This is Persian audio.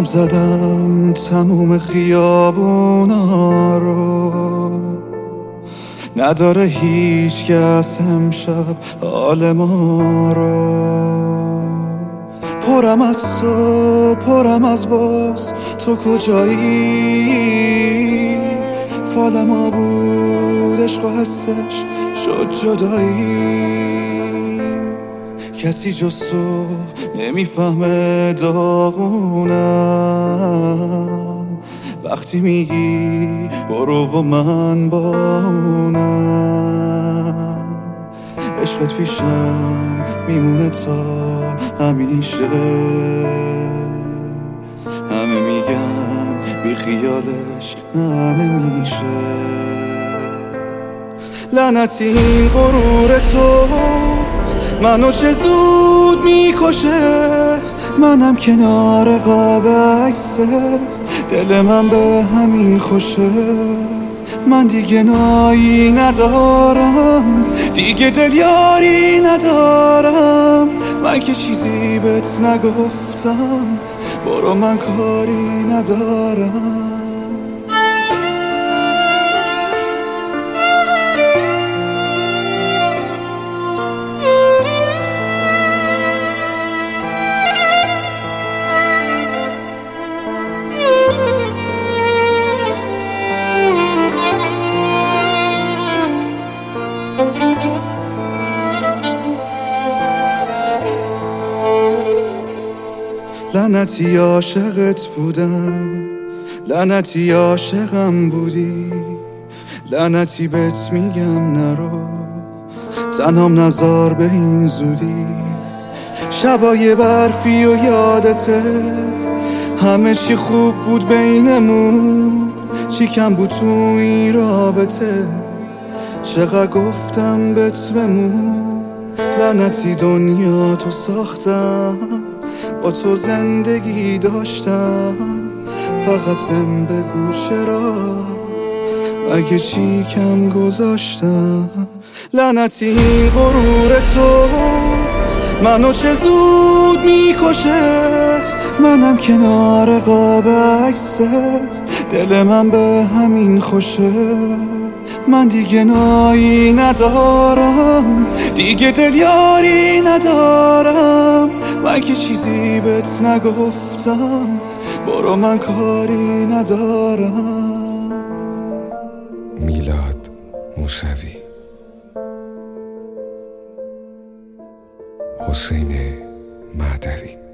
زدم تموم خیابونا رو، نداره هیچ کس امشب حال ما رو. پرم از تو، پرم از باز، تو کجایی؟ فال ما بود عشق و حسش شد جدایی. کسی جز تو نمیفهمه داغونم، وقتی میگی برو و من با اونم. عشقت پیشم میمونه تا همیشه، همه میگن بی خیالش نه نمیشه. لعنتی این غرور تو منو چه زود میکشه، منم کنار قاب عکست دل من به همین خوشه. من دیگه نایی ندارم، دیگه دل یاری ندارم، من که چیزی بهت نگفتم، برو من کاری ندارم. لعنتی عاشقت بودم، لعنتی عاشقم بودی، لعنتی بهت میگم نرو، تنهام نذار به این زودی. شبای برفی و یادته، همه چی خوب بود بینمون، چی کم بود تو این رابطه، چقدر گفتم بهت بمون. لعنتی دنیا تو ساختم، با تو زندگی داشتم، فقط بهم بگو چرا، اگه چی کم گذاشتم. لعنتی این غرور تو منو چه زود میکشه، منم کنار قاب عکست دل من به همین خوشه. من دیگه نایی ندارم، دیگه دل یاری ندارم، من که چیزی بهت نگفتم، برو من کاری ندارم. میلاد موسوی، حسین مهدوی.